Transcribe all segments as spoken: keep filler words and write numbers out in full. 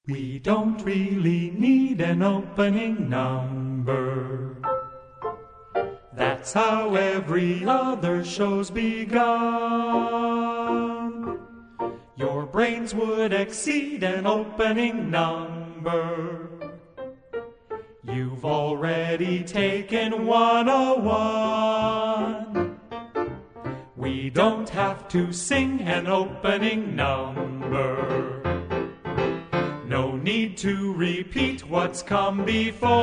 We don't really need an opening number. That's how every other show's begun. Your brains would exceed an opening number. You've already taken one oh one. We don't have to sing an opening number. No need to repeat what's come before.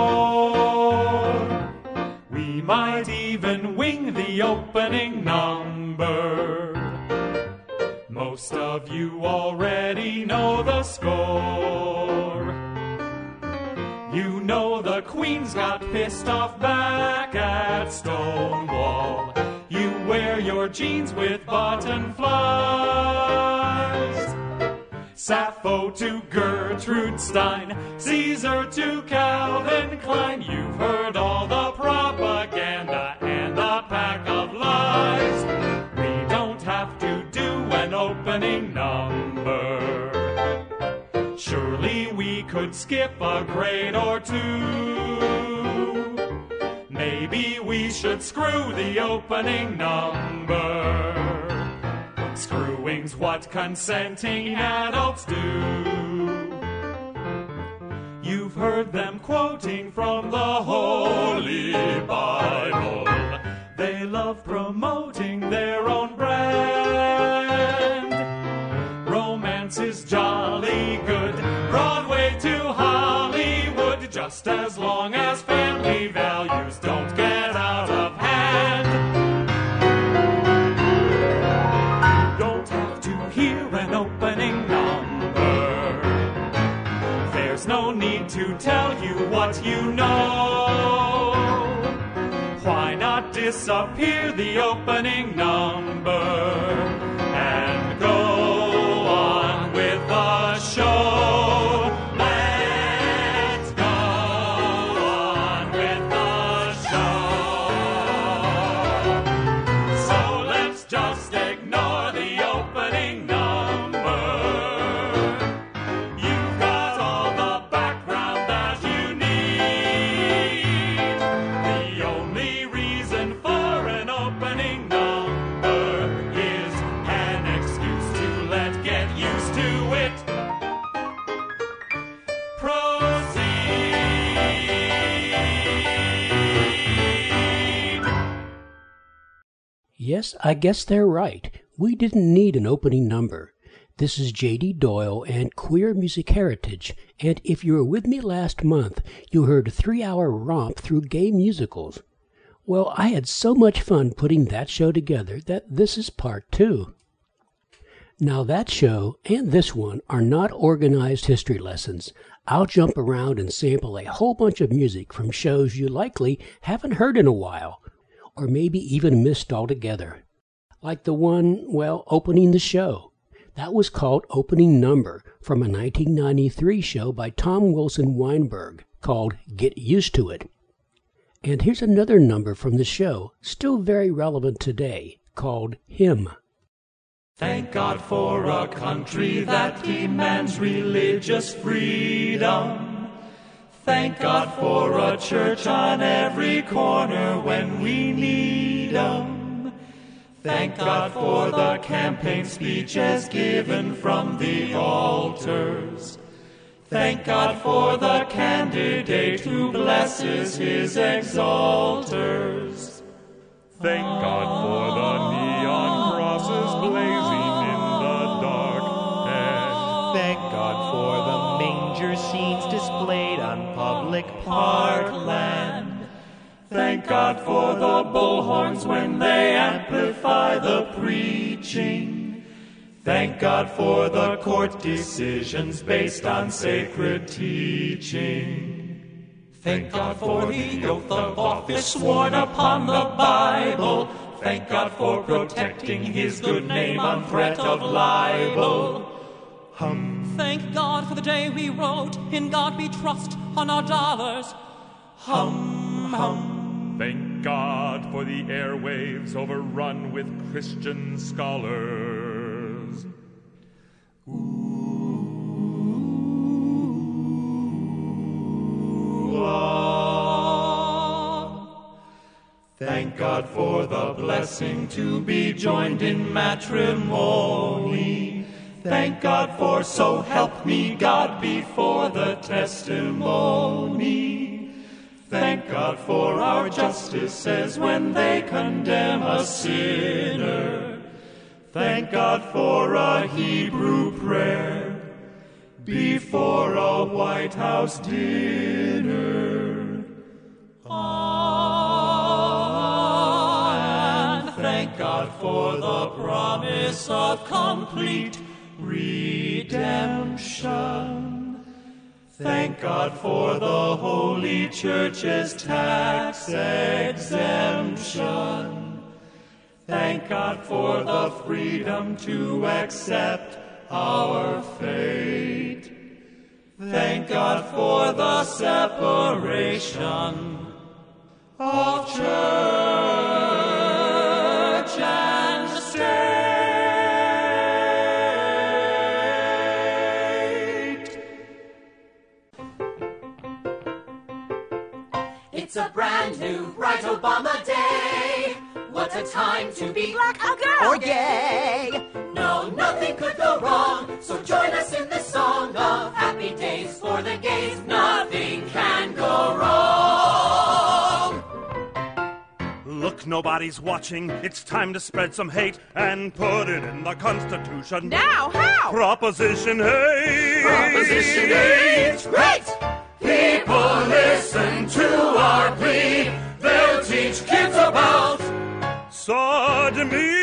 We might even wing the opening number. Most of you already know the score. You know the Queen's got pissed off back at Stonewall. You wear your jeans with button flies. Sappho to Gertrude Stein, Caesar to Calvin Klein. You've heard all the propaganda and the pack of lies. We don't have to do an opening number. Surely we could skip a grade or two. Maybe we should screw the opening number. Screwing's what consenting adults do. You've heard them quoting from the Holy Bible. They love promoting their own brand. Romance is jolly good, Broadway to Hollywood, just as long as family values don't get out of hand. An opening number. There's no need to tell you what you know. Why not disappear the opening number and go on with the show? Let's go on with the show. So let's just ignore the opening number. Yes, I guess they're right. We didn't need an opening number. This is J D Doyle and Queer Music Heritage, and if you were with me last month, you heard a three-hour romp through gay musicals. Well, I had so much fun putting that show together that this is part two. Now that show and this one are not organized history lessons. I'll jump around and sample a whole bunch of music from shows you likely haven't heard in a while, or maybe even missed altogether. Like the one, well, opening the show. That was called Opening Number from a nineteen ninety-three show by Tom Wilson Weinberg called Get Used to It. And here's another number from the show, still very relevant today, called Hymn. Thank God for a country that demands religious freedom. Thank God for a church on every corner when we need 'em. Thank God for the campaign speeches given from the altars. Thank God for the candidate who blesses his exalters. Thank God for the neon crosses blazing in the darkness. Thank God for the manger scenes displayed on public parkland. Thank God for the bullhorns when they amplify the preaching. Thank God for the court decisions based on sacred teaching. Thank God for the oath of office sworn upon the Bible. Thank God for protecting his good name on threat of libel. Hum. Thank God for the day we wrote, in God we trust, on our dollars. Hum, hum. Thank God for the airwaves overrun with Christian scholars. Ooh. Thank God for the blessing to be joined in matrimony. Thank God for so help me God before the testimony. Thank God for our justices when they condemn a sinner. Thank God for a Hebrew prayer before a White House dinner. Ah, and thank God for the promise of complete redemption. Thank God for the Holy Church's tax exemption. Thank God for the freedom to accept our fate. Thank God for the separation of church and state. It's a brand new Bright Obama day. What a time to be black, a girl, or gay. No, nothing could go wrong, so join us in this song of happy days for the gays. Nothing can go wrong. Look, nobody's watching. It's time to spread some hate and put it in the Constitution. Now, how? Proposition eight. Proposition eight. Great! People listen to our plea. They'll teach kids about sodomy.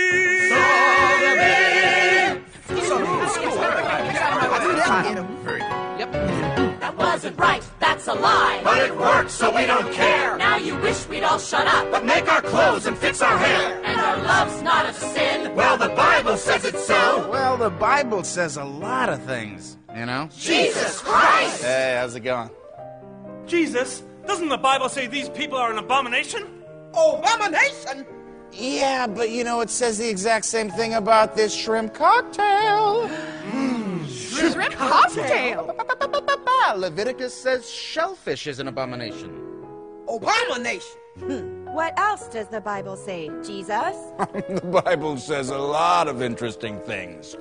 That wasn't right, that's a lie. But it works, so we don't care. Now you wish we'd all shut up. But make our clothes and fix our hair. And our love's not a sin. Well, the Bible says it's so. Well, the Bible says a lot of things, you know? Jesus Christ! Hey, how's it going? Jesus, doesn't the Bible say these people are an abomination? Abomination? Yeah, but you know, it says the exact same thing about this shrimp cocktail. Mm, shrimp, shrimp cocktail? cocktail. Leviticus says shellfish is an abomination. Abomination? Hmm. What else does the Bible say, Jesus? The Bible says a lot of interesting things.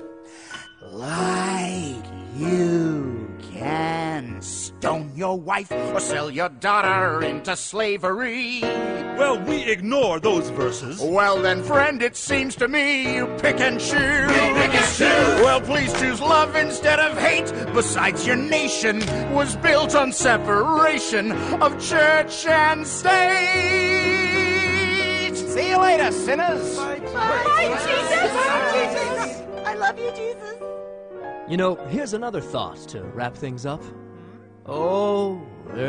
Like you can stone your wife or sell your daughter into slavery. Well, we ignore those verses. Well then, friend, it seems to me you pick and choose. You pick and choose. Well, please choose love instead of hate. Besides, your nation was built on separation of church and state. See you later, sinners. Bye, Bye Jesus. Bye, Jesus. I love you, Jesus. You know, here's another thought to wrap things up. Oh,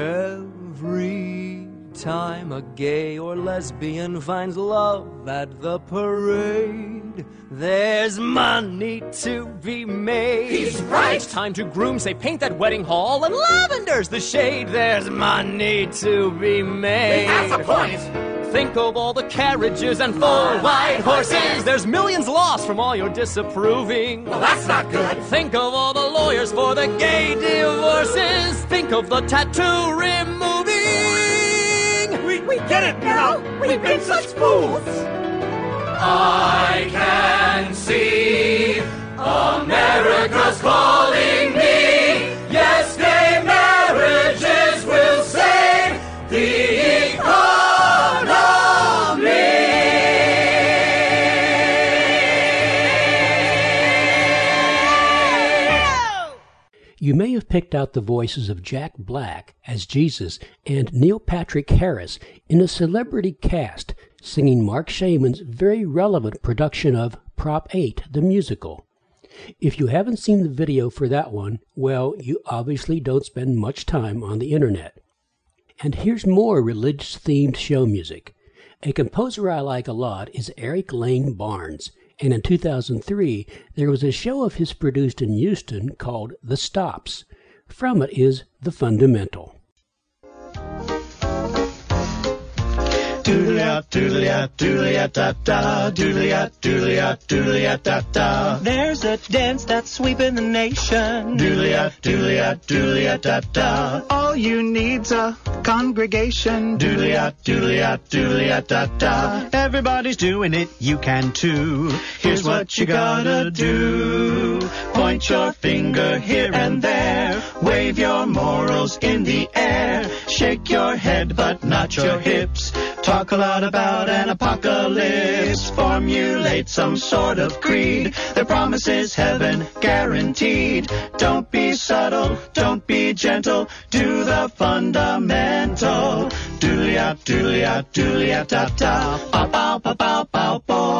every time a gay or lesbian finds love at the parade, there's money to be made. He's right. It's time to groom, say, paint that wedding hall, and lavender's the shade. There's money to be made. That's the point. Think of all the carriages and four white horses. There's millions lost from all your disapproving. Well, that's not good. Think of all the lawyers for the gay divorces. Think of the tattoo removing. We, we get it now. We've, We've been, been such fools. I can see America's calling me. Yes, gay marriages will save the economy. You may have picked out the voices of Jack Black as Jesus and Neil Patrick Harris in a celebrity cast singing Mark Shaman's very relevant production of Prop eight, the musical. If you haven't seen the video for that one, well, you obviously don't spend much time on the internet. And here's more religious-themed show music. A composer I like a lot is Eric Lane Barnes, and in two thousand three, there was a show of his produced in Houston called The Stops. From it is The Fundamental. doodly-at, doodly-at, doodly-at, da-da, doodly-at, doodly-at, doodly-at, da-da. There's a dance that's sweeping the nation. Doodly-at, doodly-at, doodly-at, da-da. All you need's a congregation. Doodly-at, doodly-at, doodly-at, da-da. Everybody's doing it, you can too. Here's what you gotta do. Point your finger here and there. Wave your morals in the air. Shake your head but not your hips. Talk a lot about an apocalypse. Formulate some sort of creed. The promise is heaven guaranteed. Don't be subtle, don't be gentle. Do the fundamental. Doodly-at, doodly-at, doodly-at, da-da. Pow, pow, pow, pow,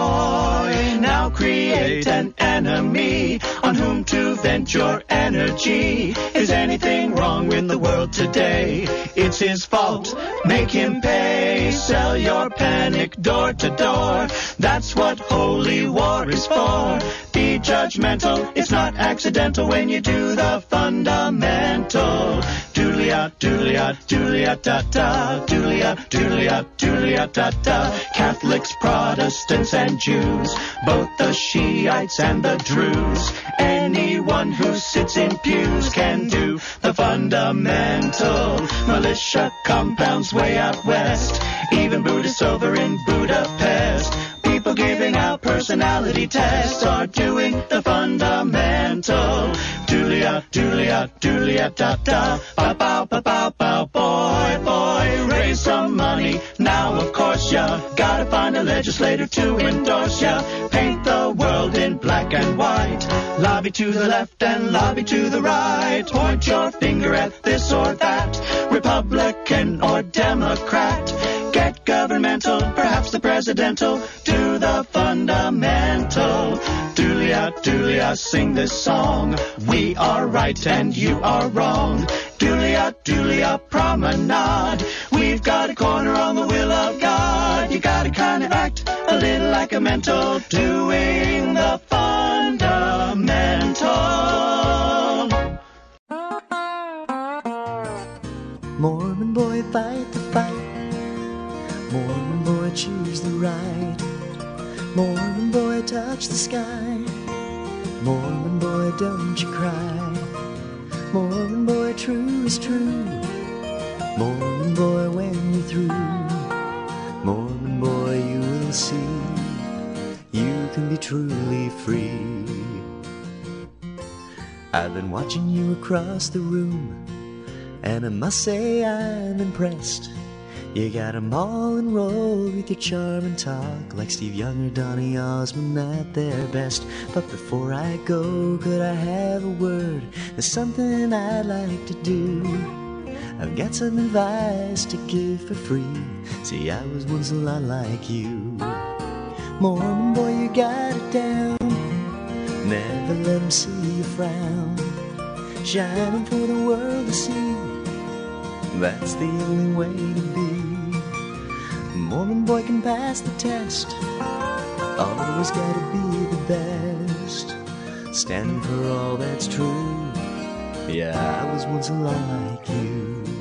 boy. Now create an enemy on whom to vent your energy. Is anything wrong with the world today? It's his fault. Make him pay. Sell your panic door to door. That's what holy war is for. Be judgmental. It's not accidental when you do the fundamental. Doodly-at, doodly-at, doodly-at, da-da. Doodly-at, doodly-at, doodly-at, da-da. Catholics, Protestants, and Jews, both the Shiites and the Druze. Anyone who sits in pews can do the fundamental. Militia compounds way out west. Even Buddhists over in Budapest. People giving out personality tests are doing the fundamental. Doodly-at, doodly-at, doodly-at, da-da. Pow, pow, pow, pow, boy, boy. Raise some money. Now, of course, ya gotta find a legislator to endorse ya. Paint the world in black and white. Lobby to the left and lobby to the right. Point your finger at this or that. Republican or Democrat. Get governmental, perhaps the presidential. Do the fundamental. Doodly-at, doodly-at, sing this song. We are right and you are wrong. Doodly-at, doodly-at, promenade. We've got a corner on the will of God. You gotta kinda act a little like a mental. Doing the fundamental. Mormon boy, fight the fight. Mormon boy, choose the right. Mormon boy, touch the sky. Mormon boy, don't you cry. Mormon boy, true is true. Mormon boy, when you're through. Mormon boy, you will see. You can be truly free. I've been watching you across the room, and I must say I'm impressed. You got 'em all enrolled with your charm and talk, like Steve Young or Donny Osmond at their best. But before I go, could I have a word? There's something I'd like to do. I've got some advice to give for free. See, I was once a lot like you. Mormon boy, you got it down. Never let 'em see you frown. Shining for the world to see. That's the only way to be. Mormon boy can pass the test. Always gotta be the best. Standing for all that's true. Yeah, I was once a lot like you.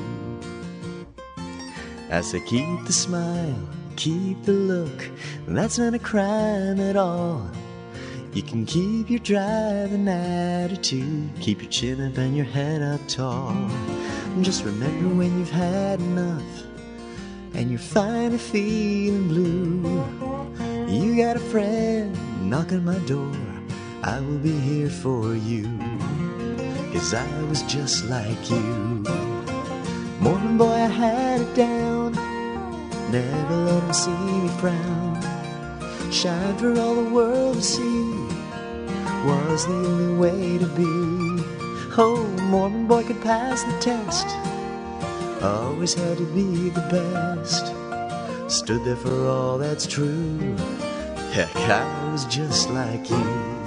I say keep the smile, keep the look. That's not a crime at all. You can keep your drive and attitude. Keep your chin up and your head up tall. Just remember when you've had enough and you're finally feeling blue, you got a friend knock on my door. I will be here for you, 'cause I was just like you. Mormon boy, I had it down. Never let 'em see me frown. Shine for all the world to see. Was the only way to be. Oh, Mormon boy could pass the test. Always had to be the best. Stood there for all that's true. Heck, I was just like you.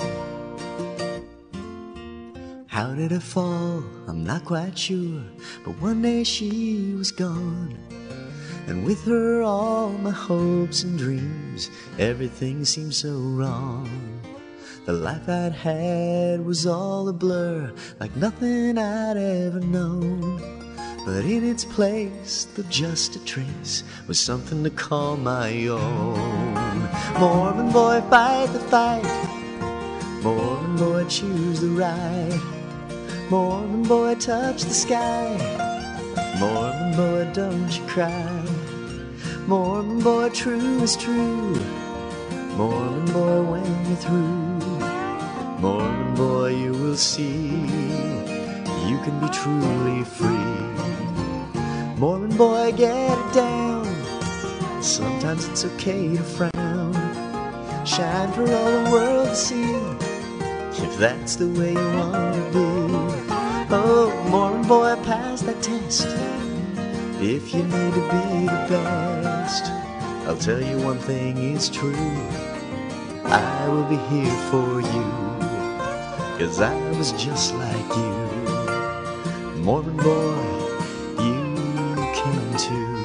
How did I fall? I'm not quite sure. But one day she was gone, and with her all my hopes and dreams. Everything seemed so wrong. The life I'd had was all a blur, like nothing I'd ever known. but in its place, though just a trace, was something to call my own. Mormon boy, fight the fight. Mormon boy, choose the right. Mormon boy, touch the sky. Mormon boy, don't you cry. Mormon boy, true is true. Mormon boy, when you're through, Mormon boy, you will see you can be truly free. Mormon boy, get it down. Sometimes it's okay to frown. Shine for all the world to see, if that's the way you want to be. Oh, Mormon boy, pass that test. If you need to be the best, I'll tell you one thing is true. I will be here for you, 'cause I was just like you. Mormon boy, you can too.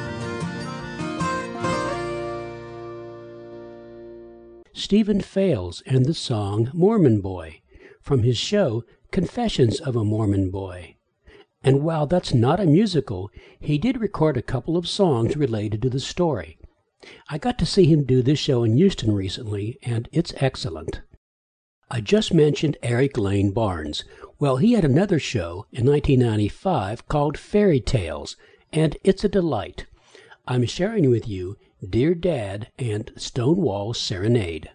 Stephen Fales and the song Mormon Boy from his show Confessions of a Mormon Boy. And while that's not a musical, he did record a couple of songs related to the story. I got to see him do this show in Houston recently, and it's excellent. I just mentioned Eric Lane Barnes. Well, he had another show in nineteen ninety-five called Fairy Tales, and it's a delight. I'm sharing with you Dear Dad and Stonewall Serenade.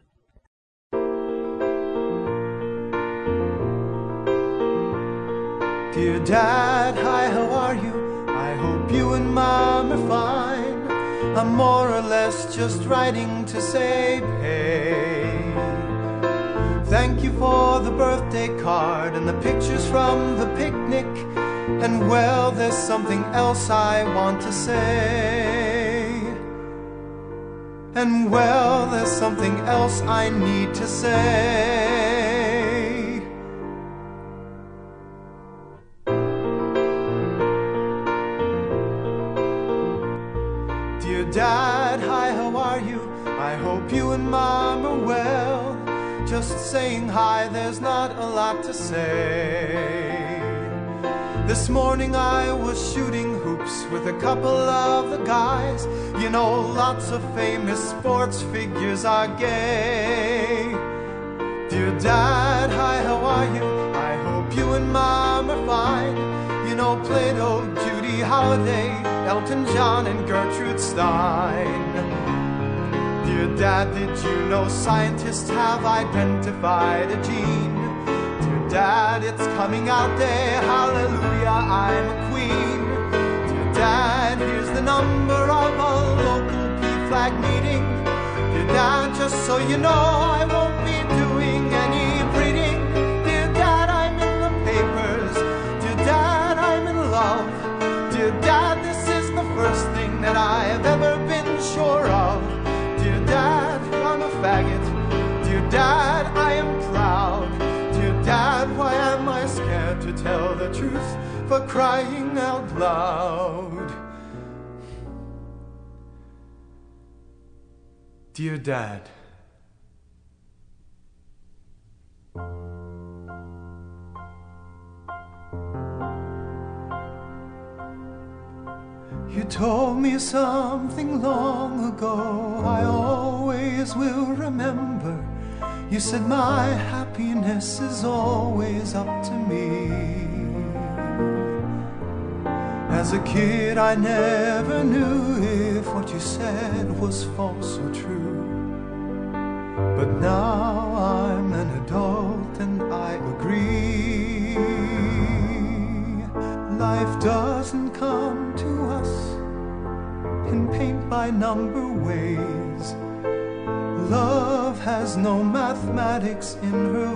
Dear Dad, hi, how are you? I hope you and Mom are fine. I'm more or less just writing to say hey. Thank you for the birthday card and the pictures from the picnic. And well, there's something else I want to say. And well, there's something else I need to say. Dear Dad, hi, how are you? I hope you and Mom are well. Just saying hi, there's not a lot to say. This morning I was shooting hoops with a couple of the guys. You know, lots of famous sports figures are gay. Dear Dad, hi, how are you? I hope you and Mom are fine. You know, Plato, Judy Holliday, Elton John and Gertrude Stein. Dear Dad, did you know scientists have identified a gene? Dear Dad, it's coming out day, hallelujah, I'm a queen. Dear Dad, here's the number of a local P-flag meeting. Dear Dad, just so you know, I won't be doing any reading. Dear Dad, I'm in the papers. Dear Dad, I'm in love. Dear Dad, this is the first thing that I've ever been sure of. Dear Dad, I'm a faggot. Dear Dad, I am proud. Dear Dad, why am I scared to tell the truth for crying out loud? Dear Dad, you told me something long ago I always will remember. You said my happiness is always up to me. As a kid I never knew if what you said was false or true. But now I'm an adult and I agree. Life doesn't come to us in paint-by-number ways. Love has no mathematics in her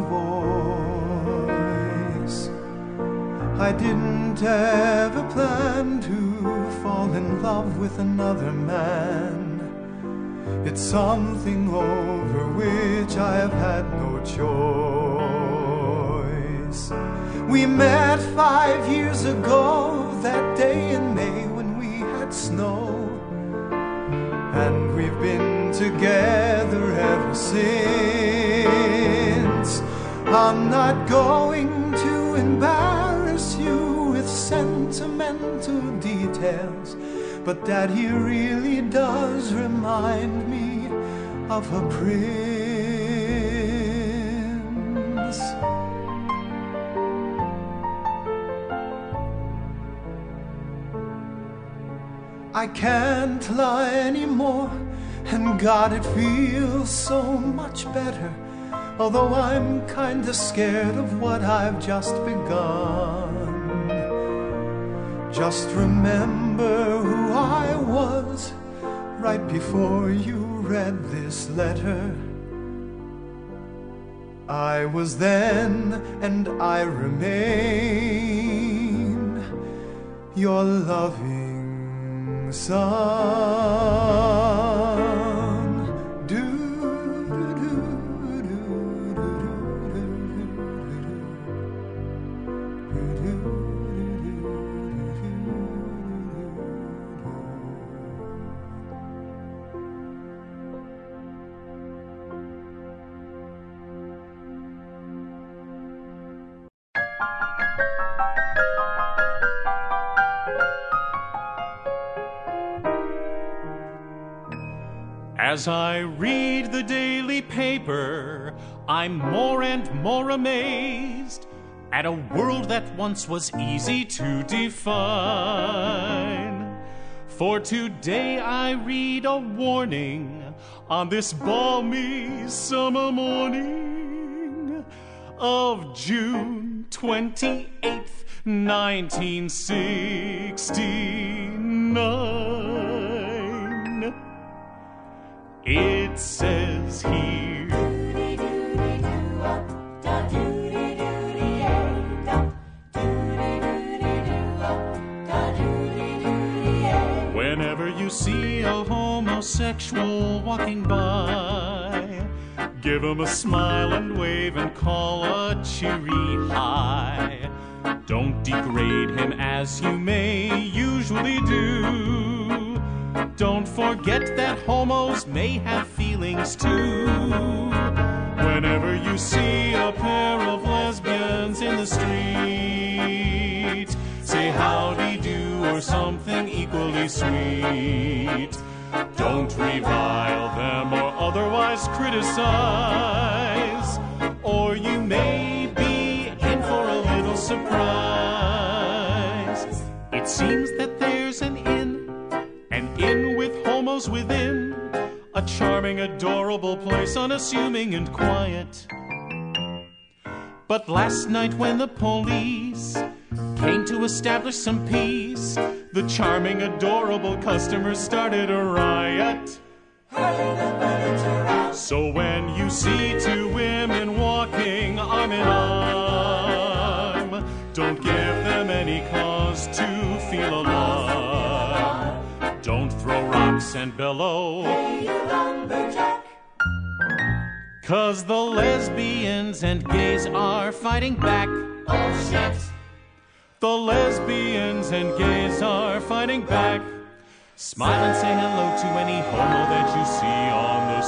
voice. I didn't ever plan to fall in love with another man. It's something over which I have had no choice. We met five years ago, that day in May when we had snow. And we've been together ever since. I'm not going to embarrass you with sentimental details, but that he really does remind me of a prince. I can't lie anymore, and God, it feels so much better, although I'm kinda scared of what I've just begun. Just remember who I was right before you read this letter. I was then, and I remain, your loving son. Do, do, do, do, do, As I read the daily paper, I'm more and more amazed at a world that once was easy to define. For today I read a warning on this balmy summer morning of June twenty-eighth, nineteen sixty-nine. It says here, whenever you see a homosexual walking by, give him a smile and wave and call a cheery hi. Don't degrade him as you may usually do. Don't forget that homos may have feelings too. Whenever you see a pair of lesbians in the street, say howdy do or something equally sweet. Don't revile them or otherwise criticize, or you may be in for a little surprise. It seems that there's an inn, an inn with homos within, a charming, adorable place, unassuming and quiet. But last night when the police came to establish some peace, the charming, adorable customers started a riot. So when you see two women walking arm in arm, don't give them any cause to feel alarm. Don't throw rocks and bellow, hey, you lumberjack. 'Cause the lesbians and gays are fighting back. Oh shit! The lesbians and gays are fighting back. Smile and say hello to any homo that you see on the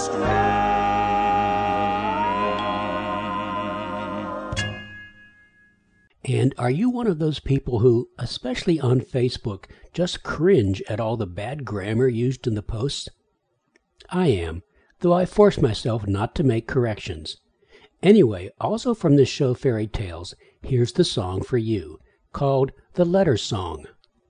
street. And are you one of those people who, especially on Facebook, just cringe at all the bad grammar used in the posts? I am, though I force myself not to make corrections. Anyway, also from the show Fairy Tales, here's the song for you, called The Letter Song.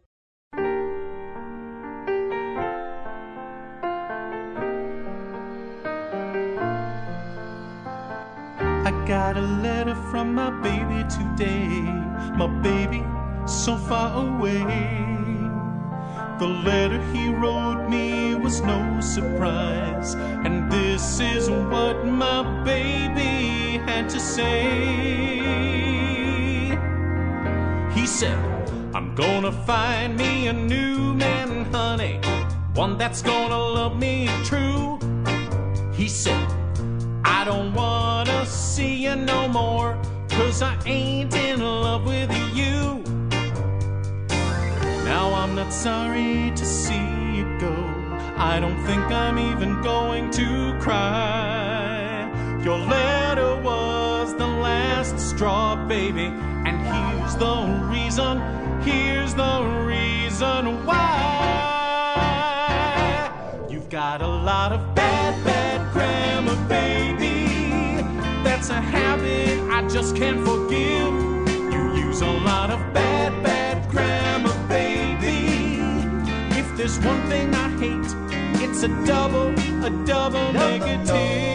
I got a letter from my baby today, my baby so far away. The letter he wrote me was no surprise, and this is what my baby had to say. He said, I'm gonna find me a new man, honey, one that's gonna love me true. He said, I don't wanna see you no more, 'cause I ain't in love with you. Now I'm not sorry to see you go, I don't think I'm even going to cry. Your letter was the last straw, baby, and here's the reason Here's the reason why. You've got a lot of bad, bad grammar, baby. That's a habit I just can't forgive. You use a lot of bad, bad grammar, baby. If there's one thing I hate, it's a double, a double negative.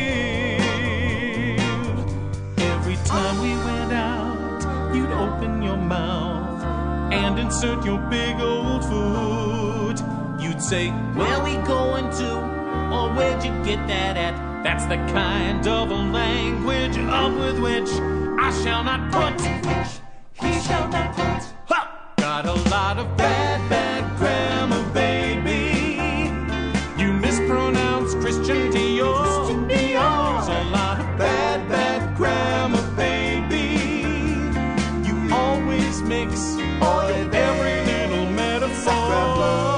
Every time we went out, you'd open your mouth and insert your big old foot. You'd say, where we going to? Or where'd you get that at? That's the kind of a language up with which I shall not put. He shall not put. Ha! Got a lot of bad, bad grammar, baby. You mispronounce Christian Dior. Christian Dior. There's a lot of bad, bad grammar, baby. You always mix every little metaphor.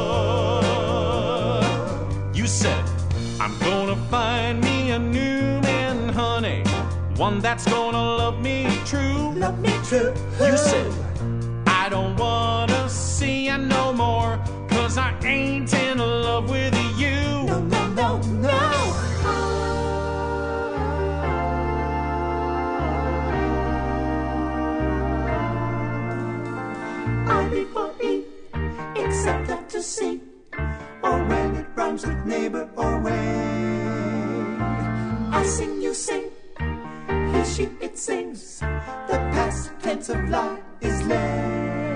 You said, I'm gonna find me a new man, honey. One that's gonna love me true. Love me true. You said, I don't wanna see you no more, cause I ain't in love with you. No, no, no, no. I before E, except that to C, or when it rhymes with neighbor or way. I sing, you sing, he, she, it sings. The past tense of lie is lay.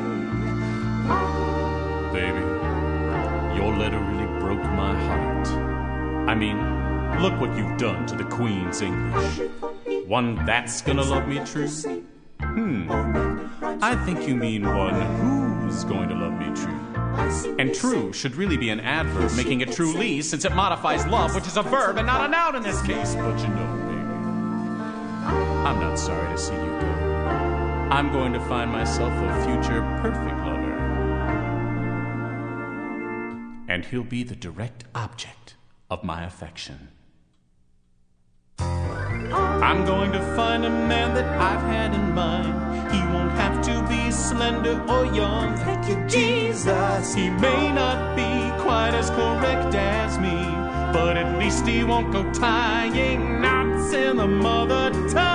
Baby, your letter really broke my heart. I mean, look what you've done to the Queen's English. One that's gonna love me true? Hmm, I think you mean one who's going to love me true. And true should really be an adverb, making it truly, since it modifies love, which is a verb and not a noun in this case. But you know, baby, I'm not sorry to see you go. I'm going to find myself a future perfect lover. And he'll be the direct object of my affection. I'm going to find a man that I've had in mind. He won't have to be slender or young. Thank you, Jesus. He may not be quite as correct as me, but at least he won't go tying knots in the mother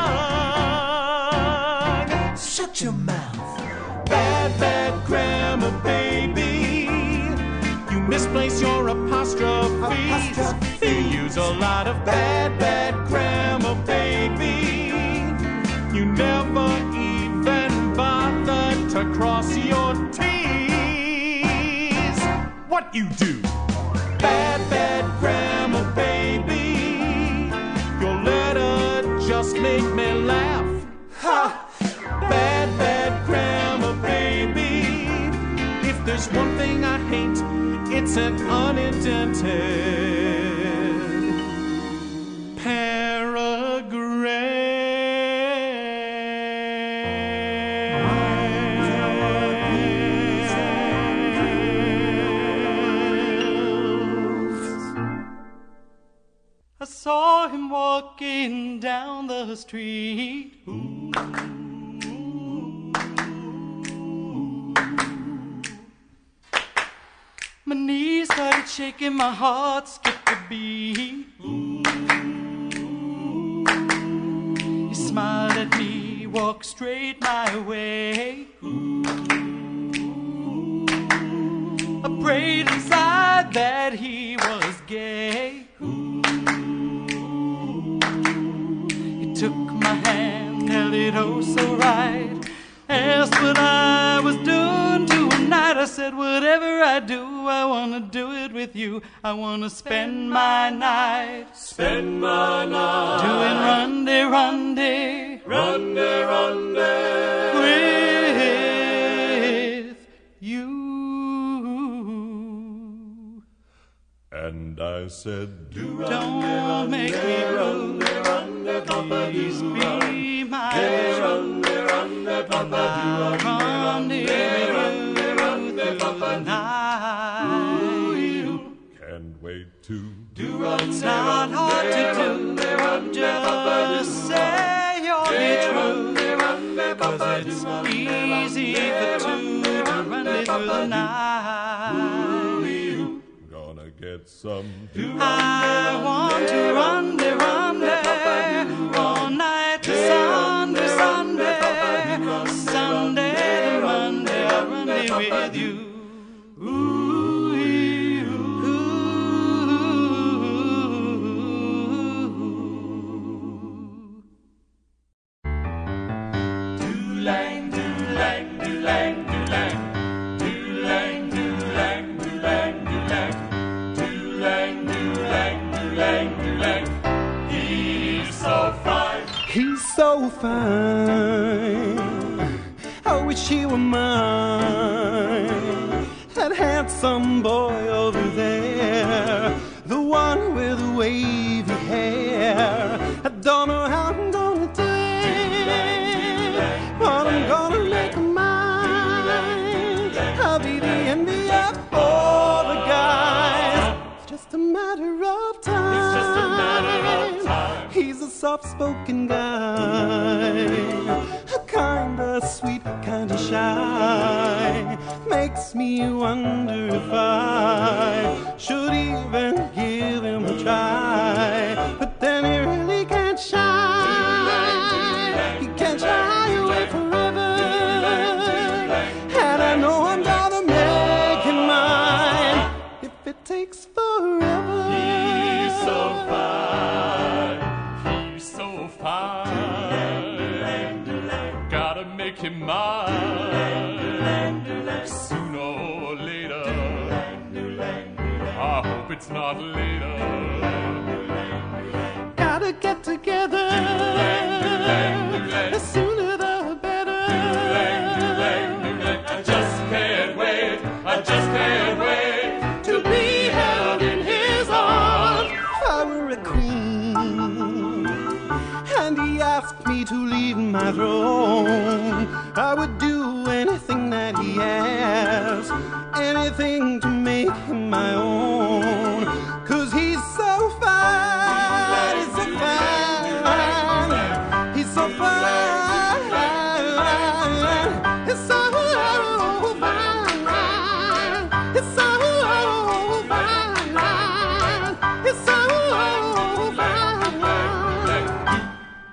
tongue. Shut your mouth. Bad, bad grammar, baby. You misplace your apostrophes. apostrophes. You use a lot of bad, bad grammar, baby. You never even bother to cross your T's. What you do? Bad, bad grammar, baby. Your letter just made me laugh. Ha! Bad, bad grammar, baby. If there's one thing I hate, it's an unindented paragraph. I saw him walking down the street. Ooh. My knees started shaking, my heart skipped a beat. Ooh. He smiled at me, walked straight my way. Ooh. I prayed inside that he was gay. Ooh. He took my hand, held it oh so right, asked what I was doing tonight. I said, whatever I do, I want to do it with you. I want to spend my night, spend my night doing rundy, rundy, rundy, rundy with you. And I said, do don't make me blue, please be my can't wait to do it's not hard to do. Just say you'll be true, 'cause it's easy for two to run it through the night. Gonna get some. I want to run it, run it all night to Sunday, Sunday, Sunday to Monday. I'll run it with you. He's so fine. I wish he were mine. That handsome boy over there, the one with the wavy hair. I don't know how I'm gonna do it, but I'm gonna make him mine. I'll be the envy of all the guys. It's just a matter of time. It's just a matter of time. He's a soft-spoken guy, kinda sweet, kinda shy. Makes me wonder if I should even give him a try. But then he really can't shine. He can't shy away forever. And I know I'm gonna make him mine if it takes forever. He's so fine. He's so fine. Gotta make him mine. Sooner or later. I hope it's not later. Gotta get together. The sooner the better. I just can't wait. I just can't wait to be held in his arms. If I were a queen and he asked me to leave my throne, I would do anything that he asks, anything to make him my own. Cause he's so fine, he's so fine, he's so fine, he's so fine, he's so fine, he's so fine.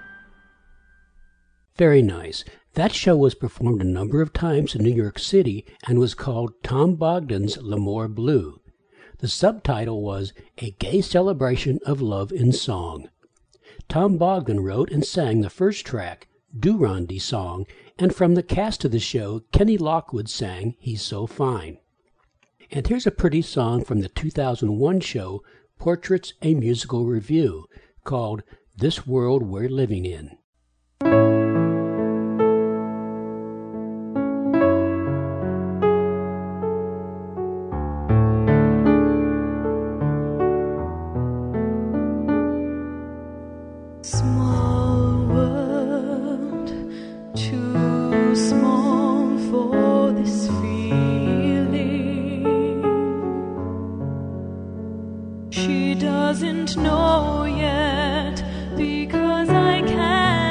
Very nice. That show was performed a number of times in New York City and was called Tom Bogdan's L'Amour Bleu. The subtitle was A Gay Celebration of Love in Song. Tom Bogdan wrote and sang the first track, Durandi Song, and from the cast of the show, Kenny Lockwood sang He's So Fine. And here's a pretty song from the two thousand one show, Portraits, a Musical Review, called This World We're Living In. She doesn't know yet because I can't.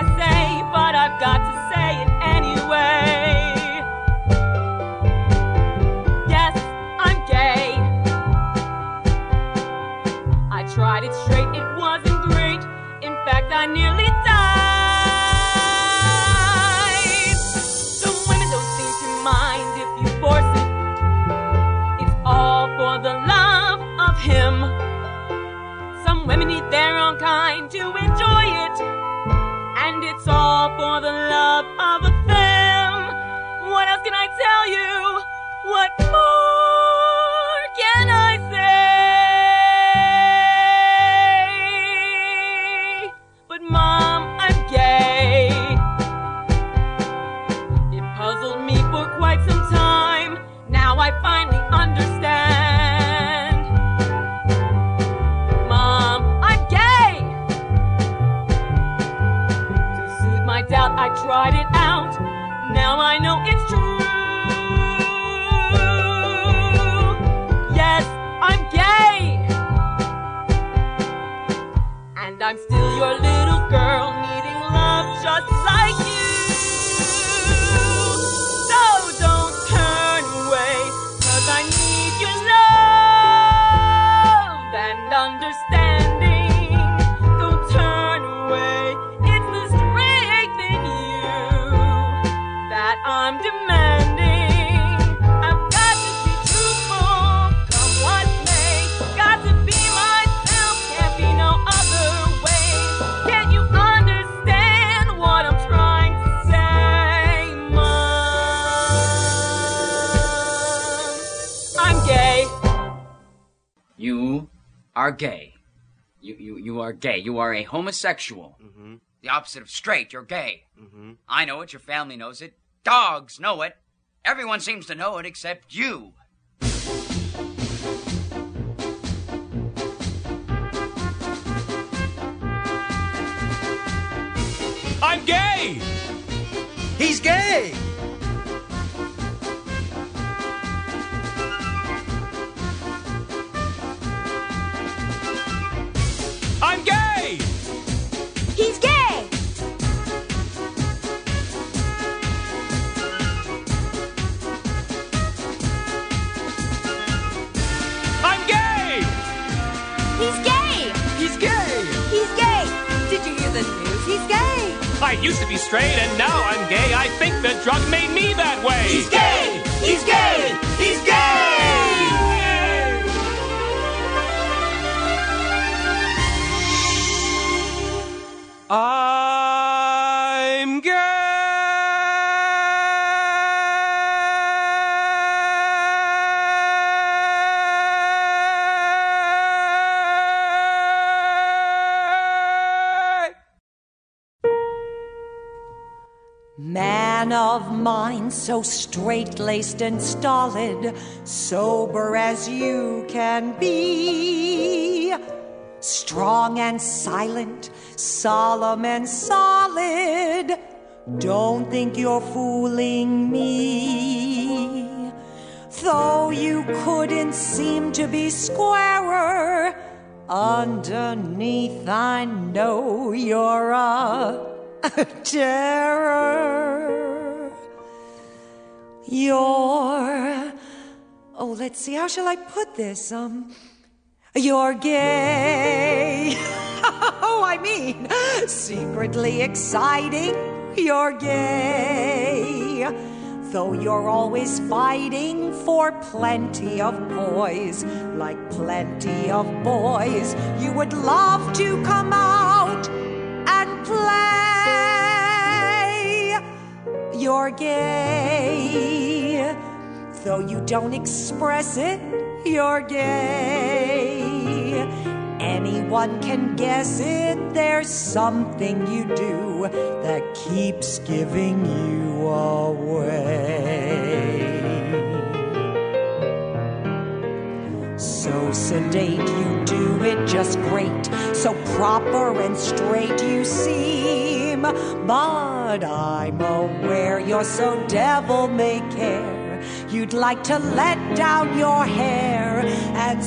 I say, but I've got to say it anyway. Yes, I'm gay. I tried it straight, it wasn't great. In fact, I nearly died. Some women don't seem to mind if you force it. It's all for the love of him. Some women need their own kind to enjoy it, and it's all for the love of a film. What else can I tell you? What more can I say? But Mom, I'm gay. It puzzled me for quite some time. Now I finally understand. Mom, I'm gay. To soothe my doubt, I tried it out. Now I know it's true. Yes, I'm gay. And I'm still your little girl needing love just like you. So don't turn away, 'cause I need your love and understanding. Don't turn away, it's the strength in you that I'm demanding. I've got to be truthful, come what may. Got to be myself, can't be no other way. Can't you understand what I'm trying to say, Mom? I'm gay. You are gay. You, you, you are gay. You are a homosexual. Mm-hmm. The opposite of straight. You're gay. Mm-hmm. I know it. Your family knows it. Dogs know it. Everyone seems to know it except you. I'm gay! He's gay! I'm gay! He's gay! I'm gay! He's gay! He's gay! He's gay! Did you hear the news? He's gay! I used to be straight and now I'm gay. I think the drug made me that way. He's gay! He's gay! He's gay! I'm gay! Man of mind, so straight-laced and stolid, sober as you can be, strong and silent, solemn and solid, don't think you're fooling me. Though you couldn't seem to be squarer, underneath I know you're a terror. You're, oh, let's see, how shall I put this? Um, you're gay. Oh, I mean, secretly exciting. You're gay. Though you're always fighting for plenty of boys, like plenty of boys, you would love to come out and play. You're gay. Though you don't express it, you're gay. Anyone can guess it. There's something you do that keeps giving you away. So sedate, you do it just great. So proper and straight you seem. But I'm aware you're so devil-may-care. You'd like to let down your hair and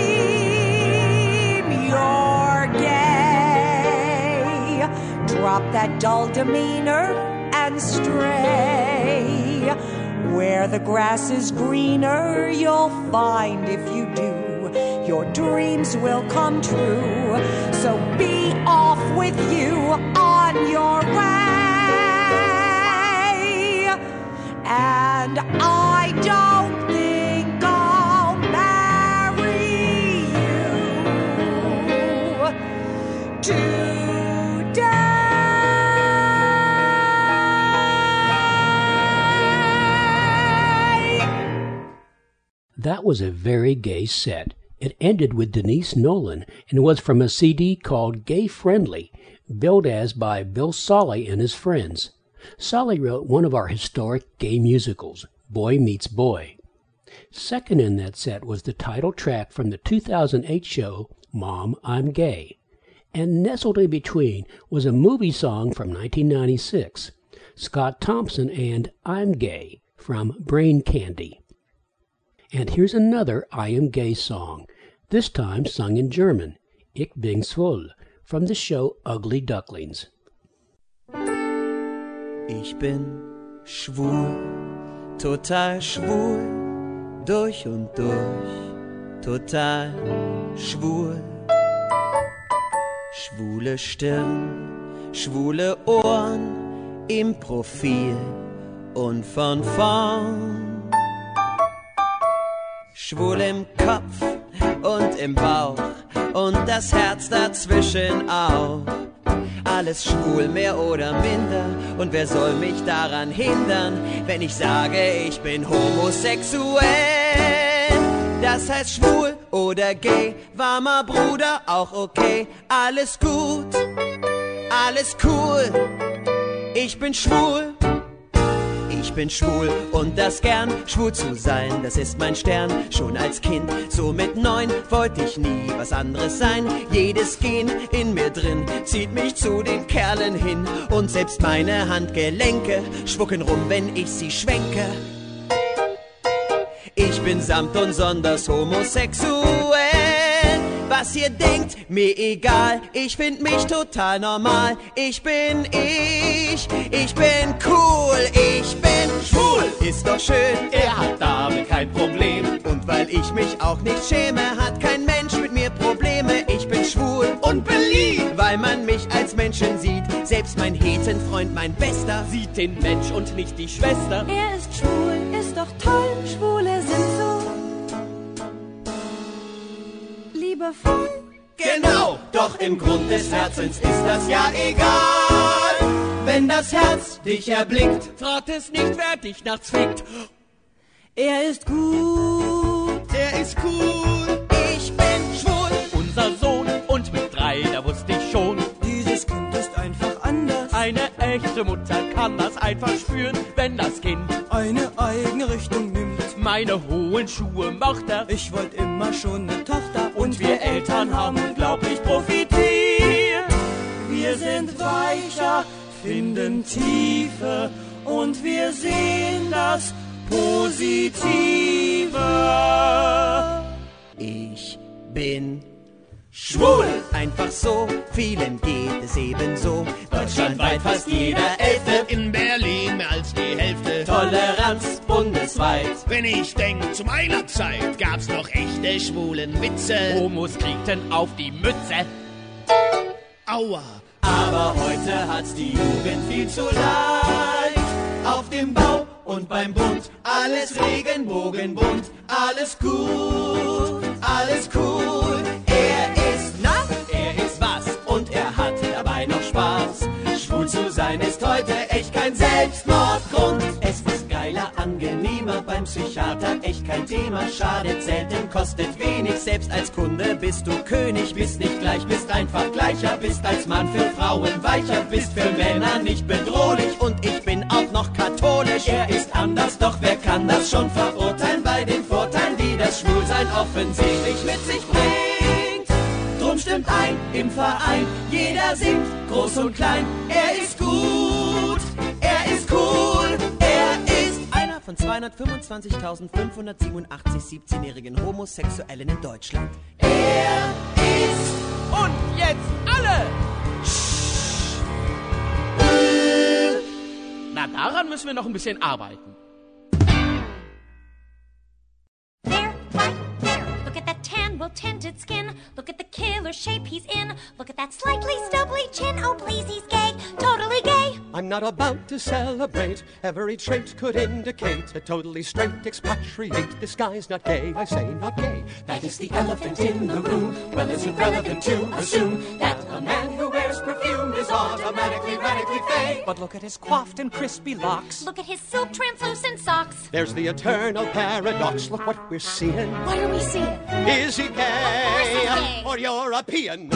scream you're gay. Drop that dull demeanor and stray. Where the grass is greener, you'll find if you do, your dreams will come true. So be off with you on your way. And I don't think I'll marry you today. That was a very gay set. It ended with Denise Nolan and was from a C D called Gay Friendly, billed as by Bill Solly and his friends. Solly wrote one of our historic gay musicals, Boy Meets Boy. Second in that set was the title track from the two thousand eight show, Mom, I'm Gay. And nestled in between was a movie song from nineteen ninety-six, Scott Thompson and I'm Gay from Brain Candy. And here's another I Am Gay song, this time sung in German, Ich bin schwul, from the show Ugly Ducklings. Ich bin schwul, total schwul, durch und durch, total schwul. Schwule Stirn, schwule Ohren, im Profil und von vorn. Schwul im Kopf und im Bauch und das Herz dazwischen auch. Alles schwul, mehr oder minder, und wer soll mich daran hindern, wenn ich sage, ich bin homosexuell? Das heißt schwul oder gay, warmer Bruder, auch okay, alles gut, alles cool, ich bin schwul. Ich bin schwul und das gern, schwul zu sein, das ist mein Stern. Schon als Kind, so mit neun, wollte ich nie was anderes sein. Jedes Gen in mir drin zieht mich zu den Kerlen hin. Und selbst meine Handgelenke schwucken rum, wenn ich sie schwenke. Ich bin samt und sonders homosexuell. Was ihr denkt, mir egal, ich find mich total normal. Ich bin ich, ich bin cool, ich bin schwul. Ist doch schön, er hat damit kein Problem. Und weil ich mich auch nicht schäme, hat kein Mensch mit mir Probleme. Ich bin schwul und beliebt, weil man mich als Menschen sieht. Selbst mein Hetenfreund, mein Bester, sieht den Mensch und nicht die Schwester. Er ist schwul, ist doch toll, Schwule sind so liebevoll. Genau, doch im Grund des Herzens ist das ja egal. Wenn das Herz dich erblickt, fragt es nicht, wer dich nachts fickt. Er ist gut, er ist cool, ich bin schwul. Unser Sohn, und mit drei, da wusste ich schon, dieses Kind ist einfach anders. Eine echte Mutter kann das einfach spüren, wenn das Kind eine eigene Richtung nimmt. Meine hohen Schuhe macht er. Ich wollte immer schon eine Tochter. Und wir Eltern haben unglaublich profitiert. Wir sind weicher, finden Tiefe und wir sehen das Positive. Ich bin schwul, einfach so, vielen geht es ebenso. Deutschlandweit fast jeder Elfte, in Berlin mehr als die Hälfte. Toleranz bundesweit. Wenn ich denk, zu meiner Zeit gab's noch echte schwulen Witze. Homos kriegten auf die Mütze. Aua. Aber heute hat's die Jugend viel zu leicht. Auf dem Bau und beim Bund, alles regenbogenbunt. Alles gut, alles cool. Er ist, na, er ist was und er hat dabei noch Spaß. Schwul zu sein ist heute echt kein Selbstmordgrund. Es ist geiler, angenehmer beim Psychiater, echt kein Thema. Schadet selten, kostet wenig, selbst als Kunde bist du König. Bist nicht gleich, bist einfach gleicher, bist als Mann für Frauen weicher, bist für Männer nicht bedrohlich. Und ich bin auch noch katholisch, er ist anders, doch wer kann das schon verurteilen bei den Vorteilen, die das Schwulsein offensichtlich mit sich bringt. Drum stimmt ein im Verein, jeder singt, groß und klein. Er ist gut, er ist cool, er ist einer von zweihundertfünfundzwanzigtausendfünfhundertsiebenundachtzig siebzehnjährigen Homosexuellen in Deutschland. Er ist, und jetzt alle! Na, daran müssen wir noch ein bisschen arbeiten. There, right there. Look at that tan, well-tinted skin. Look at the killer shape he's in. Look at that slightly stubbly chin. Oh, please, he's gay. Totally gay. I'm not about to celebrate. Every trait could indicate a totally straight expatriate. This guy's not gay, I say not gay. That is the elephant in the room. Well, is it relevant to assume that a man who wears perfume is automatically radically fake? But look at his coiffed and crispy locks. Look at his silk translucent socks. There's the eternal paradox. Look what we're seeing. What are we seeing? Is he gay, gay. or European?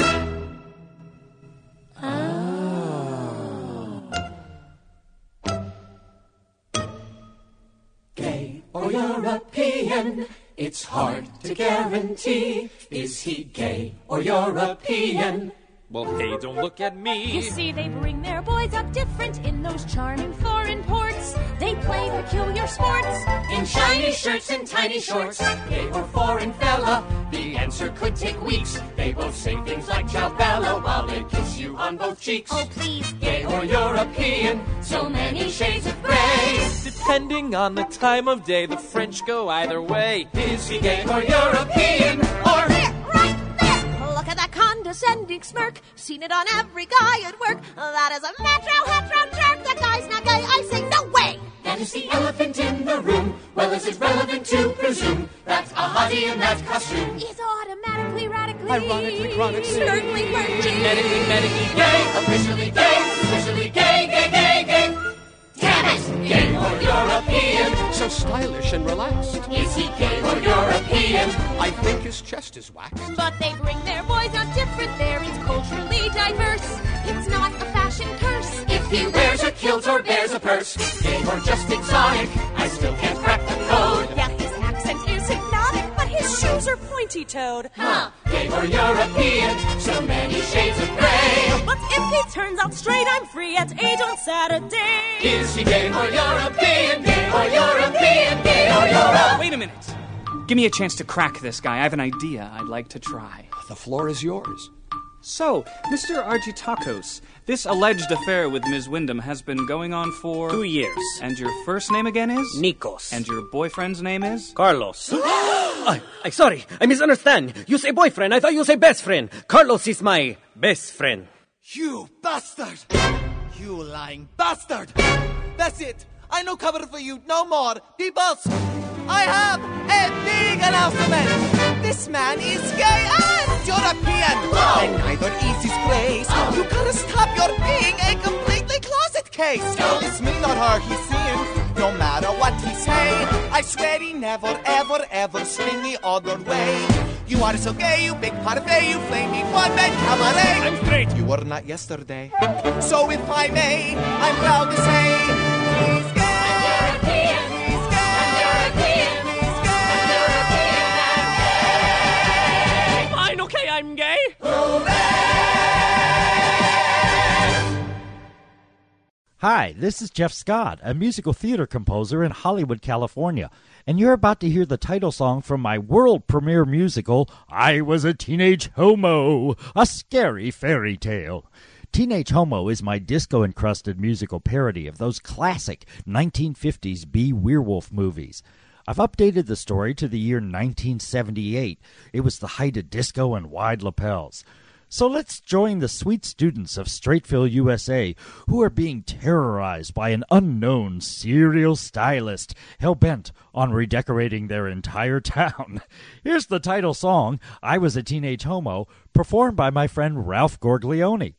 Gay or European, it's hard to guarantee. Is he gay or European? Well, hey, don't look at me. You see, they bring their boys up different in those charming foreign ports. They play peculiar sports In shiny shirts and tiny shorts, gay or foreign fella, the answer could take weeks. They both say things like ciao bella while they kiss you on both cheeks. Oh, please. Gay or European, so many shades of gray. Depending on the time of day, the French go either way. Is he gay or European? Or there, right there. Look at that condescending smirk. Seen it on every guy at work. That is a metro hetero jerk. That guy's not gay. I say no way. That is the elephant in the room. Well, is it relevant to presume that a hottie in that costume He's automatically, radically, Ironically, chronically, certainly, virgin, Medically, medically gay. officially gay, officially gay, gay, gay, gay. Damn it! Gay or European? So stylish and relaxed. Is he gay or European? I think his chest is waxed. But they bring their boys out different there. It's culturally diverse. It's not a fashion curse. If he wears a kilt or bears a purse, gay or just exotic, I still can't crack the code. Yeah, his accent is hypnotic, but his shoes are pointy-toed. Huh? Gay or European? So many shades of gray. But if he turns out straight, I'm free at eight on Saturday. Is he gay or European? Gay or European? Gay or European? Wait a minute. Give me a chance to crack this guy. I have an idea I'd like to try. The floor is yours. So, Mister Argytakos, this alleged affair with Miz Wyndham has been going on for... Two years. And your first name again is? Nikos. And your boyfriend's name is? Carlos. I, I, sorry, I misunderstand. You say boyfriend, I thought you say best friend. Carlos is my best friend. You bastard! You lying bastard! That's it! I no cover for you no more! Peoples! I have a big announcement! This man is gay and European! Whoa. And neither is his place! Oh. You gotta stop your being a completely closet case! Oh. It's me, not her, he's seeing. No matter what he say, I swear he never, ever, ever swing the other way. You are so gay, you big parfait, you flaming one-man cabaret. I'm straight. You were not yesterday. So if I may, I'm proud to say, he's gay. I'm European. He's gay. I'm European. He's gay. I'm European. Fine, okay, I'm gay. Hi, this is Jeff Scott, a musical theater composer in Hollywood, California, and you're about to hear the title song from my world premiere musical, I Was a Teenage Homo, a scary fairy tale. Teenage Homo is my disco-encrusted musical parody of those classic nineteen fifties B-Werewolf movies. I've updated the story to the year nineteen seventy-eight. It was the height of disco and wide lapels. So let's join the sweet students of Straightfield, U S A, who are being terrorized by an unknown serial stylist hell-bent on redecorating their entire town. Here's the title song, I Was a Teenage Homo, performed by my friend Ralph Gorglione.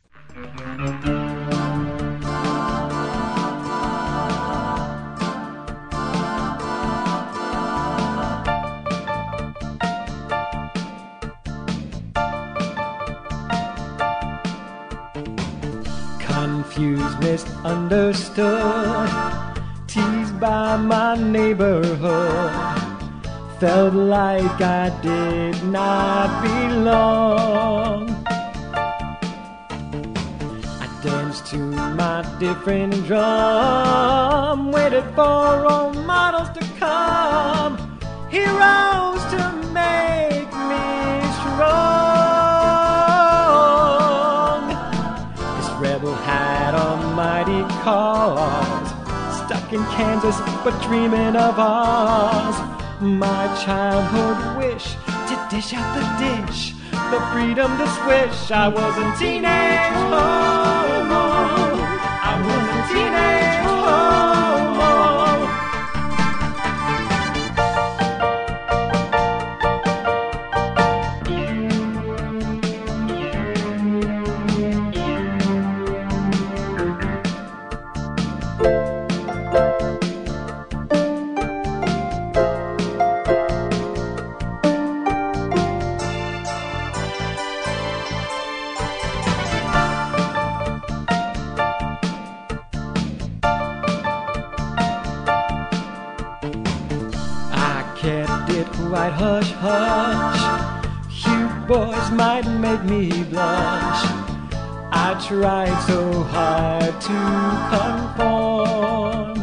Confused, misunderstood, teased by my neighborhood, felt like I did not belong. I danced to my different drum, waited for role models to come, heroes to make me strong. Rebel had a mighty cause, back in Kansas, but dreaming of Oz. My childhood wish to dish out the dish, the freedom to swish. I was a teenage homo. I was a teenage homo. Right, hush, hush. You boys might make me blush. I tried so hard to conform.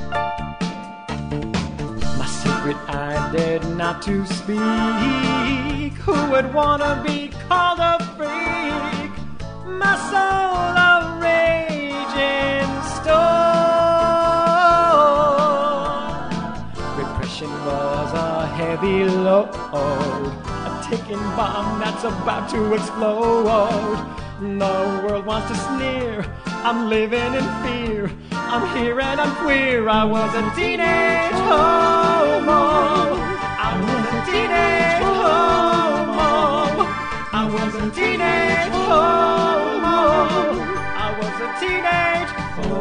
My secret I dared not to speak. Who would wanna be called a freak? My soul a raging storm. Repression was a heavy load, a ticking bomb that's about to explode. The world wants to sneer, I'm living in fear. I'm here and I'm queer. I was a teenage homo. I was a teenage homo. I was a teenage homo. I was a teenage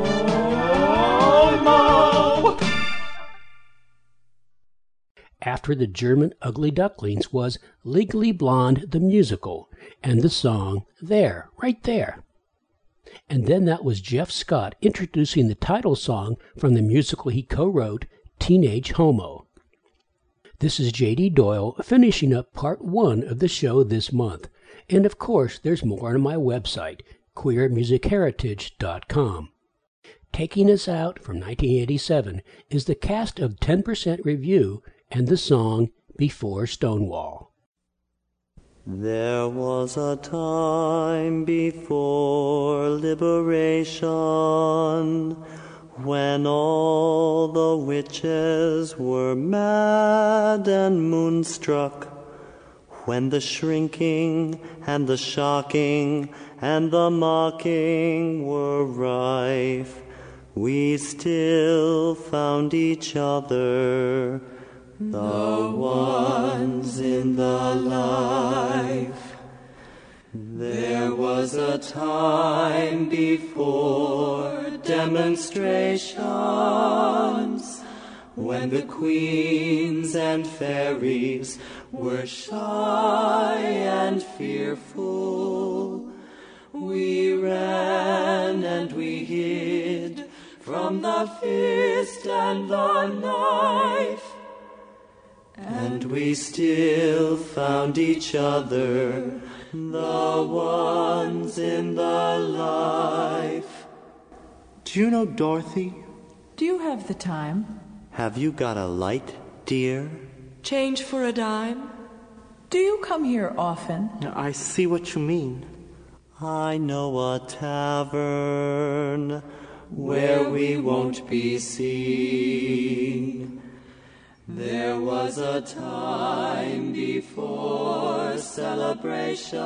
homo. After the German Ugly Ducklings was Legally Blonde the Musical, and the song There, Right There. And then that was Jeff Scott introducing the title song from the musical he co-wrote, Teenage Homo. This is J D Doyle finishing up part one of the show this month. And of course, there's more on my website, queer music heritage dot com. Taking us out from nineteen eighty-seven is the cast of ten percent Review and the song Before Stonewall. There was a time before liberation when all the witches were mad and moonstruck, when the shrinking and the shocking and the mocking were rife. We still found each other, the ones in the life. There was a time before demonstrations when the queens and fairies were shy and fearful. We ran and we hid from the fist and the knife. And we still found each other, the ones in the life. Do you know Dorothy? Do you have the time? Have you got a light, dear? Change for a dime? Do you come here often? I see what you mean. I know a tavern where we won't be seen. There was a time before celebration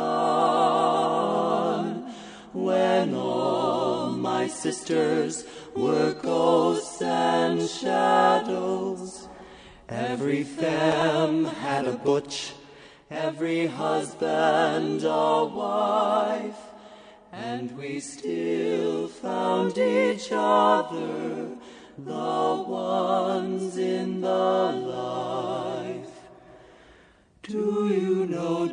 when all my sisters were ghosts and shadows. Every femme had a butch, every husband a wife, and we still found each other, the ones in the life. Do you know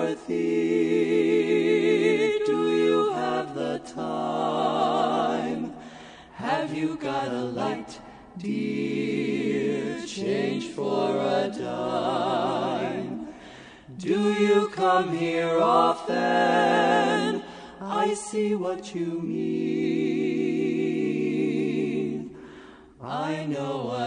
Dorothy? Do you have the time? Have you got a light, dear? Change for a dime. Do you come here often? I see what you mean. I know a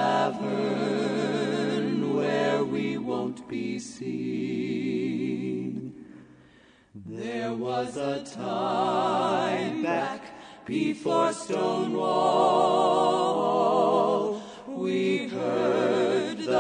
tavern where we won't be seen. There was a time back before Stonewall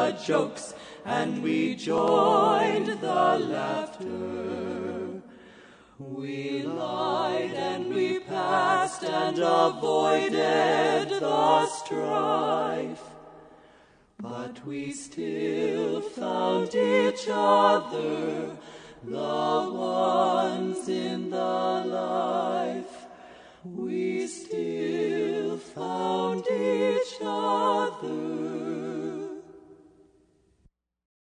the jokes, and we joined the laughter. We lied and we passed and avoided the strife, but we still found each other, the ones in the life. We still found each other.